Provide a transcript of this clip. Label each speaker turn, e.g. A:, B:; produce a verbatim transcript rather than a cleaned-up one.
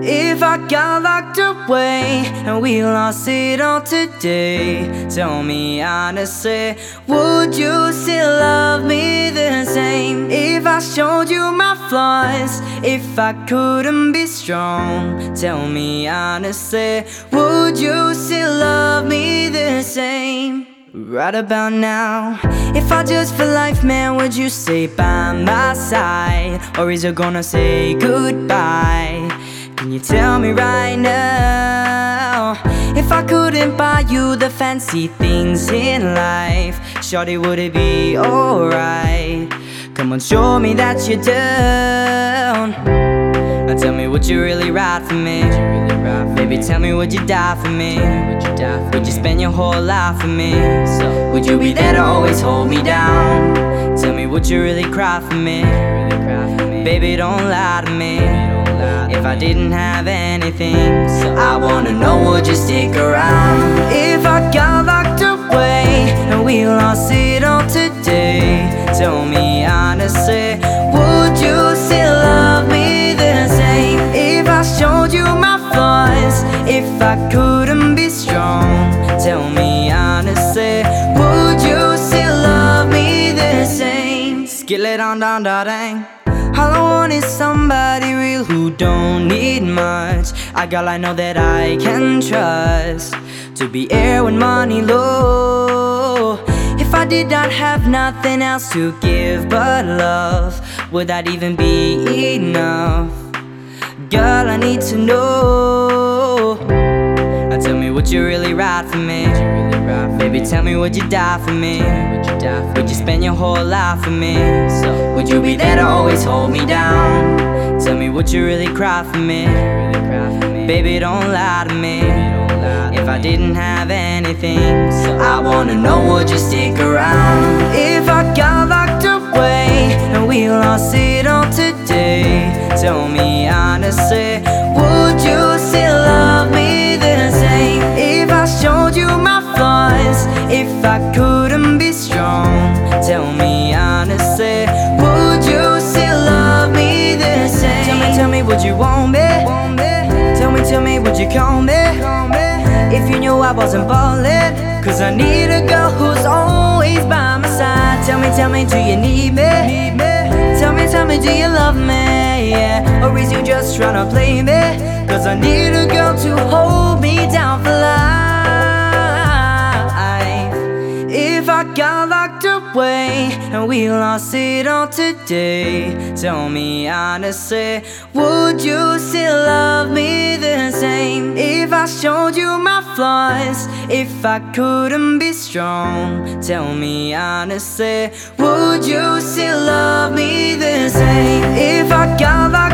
A: If I got locked away and we lost it all today, tell me honestly, would you still love me the same? If I showed you my flaws, if I couldn't be strong, tell me honestly, would you still love me the same? Right about now, if I just for life, man, would you stay by my side? Or is it gonna say goodbye? Can you tell me right now? If I couldn't buy you the fancy things in life, shawty, would it be alright? Come on, show me that you're down. Now tell me, would you really ride for me? Baby, tell me, would you die for me? Would you spend your whole life for me? So would you be there to always hold me down? Tell me, would you really cry for me? Baby, don't lie to me. If I didn't have anything, so I wanna know, would you stick around? If I got locked away and we lost it all today, tell me honestly, would you still love me the same? If I showed you my flaws, if I couldn't be strong, tell me honestly, would you still love me the same? Skillet on down da dang. All I want is somebody real who don't need much, a girl I know that I can trust, to be here when money low. If I did not have nothing else to give but love, would that even be enough? Girl, I need to know. Now tell me, would you really ride for me? Baby, tell me, would you die for me? Would you spend your whole life for me? So would you be there to always hold me down? Tell me, would you really cry for me? Baby, don't lie to me. If I didn't have anything, so I wanna know, would you stick around? If I got locked away and we lost it all today, tell me honestly, would you still love me the same? If I showed you my flaws, if I couldn't be strong, tell me honestly, would you still love me the same? Tell me, tell me, would you want me? Tell me, tell me, would you call me? If you knew I wasn't ballin', cause I need a girl who's always by my side. Tell me, tell me, do you need me? Tell me, tell me, do you love me? Yeah. Or is you just tryna play me? Cause I need a girl to hold me down for life. If I got locked away and we lost it all today, tell me honestly, would you still love me the same? If I showed you my flaws, if I couldn't be strong, tell me honestly, would you still love me the same? If I got locked